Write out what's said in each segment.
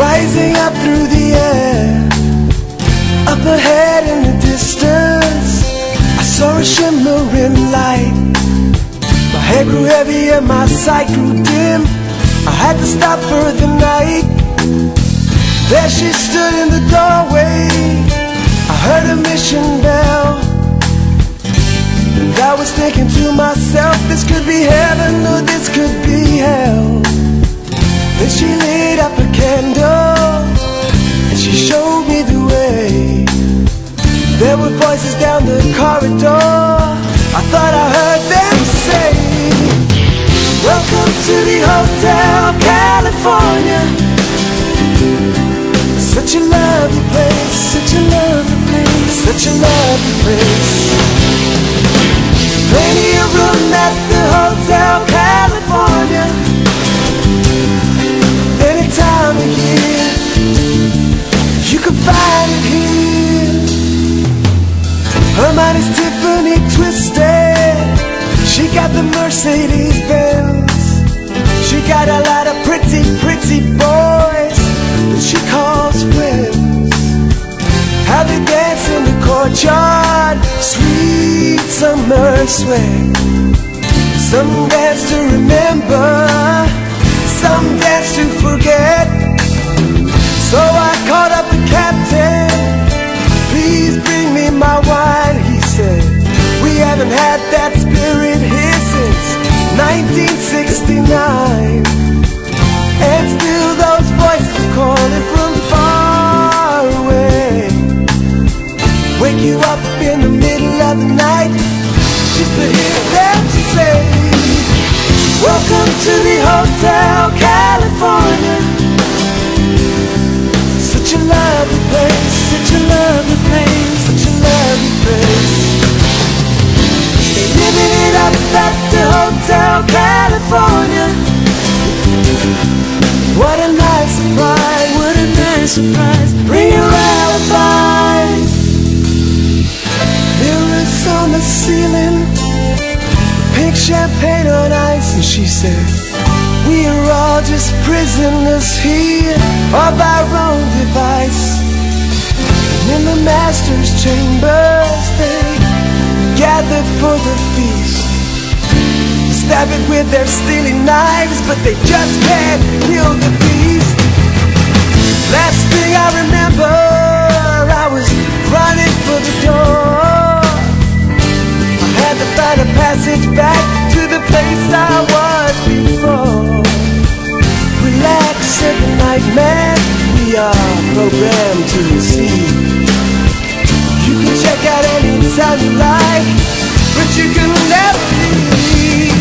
rising up through the air. Up ahead in the distance, I saw a shimmering light. My head grew heavy and my sight grew dim. I had to stop for the night. There she stood in the doorway. I heard a mission bell, and I was thinking to myself, this could be heaven or this could be hell. Then she lit up a candle and she showed me the way. There were voices down the corridor. I thought I heard them say, welcome to the Hotel California. Such a lovely place, such a lovely place, such a lovely place. Plenty of room at the Hotel California. Any time of year, you can find it here. Her mind is Tiffany twisted. She got the Mercedes Benz. She got a lot of pretty, pretty boys that she calls friends. How they dance in the courtyard, sweet summer sweat. Some dance to remember, some dance to forget. So I called up the captain. Please bring me my wine, he said. We haven't had that spirit here since 1969. And still those voices are calling from far away. Wake you up in the middle of the night just to hear them say, welcome to the Hotel California. Such a lovely place, such a lovely place, such a lovely place. They're living it up at the Hotel California. What a nice surprise, what a nice surprise. Bring your alibis. Mirrors on the ceiling, pink champagne on ice. And she said, we are all just prisoners here of our own device. And in the master's chambers they gathered for the feast. Stab it with their stealing knives, but they just can't kill the beast. Last thing I remember, I was running for the door. I had to find a passage back to the place I was before. Relax, said the nightman, we are programmed to receive. You can check out anytime you like, but you can never leave.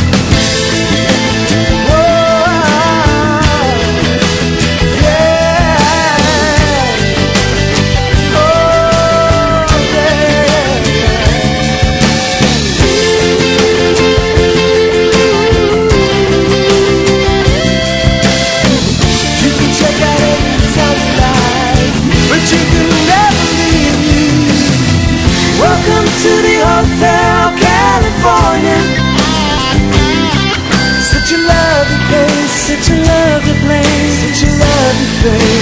To the Hotel California. Such a lovely place, such a lovely place, such a lovely place.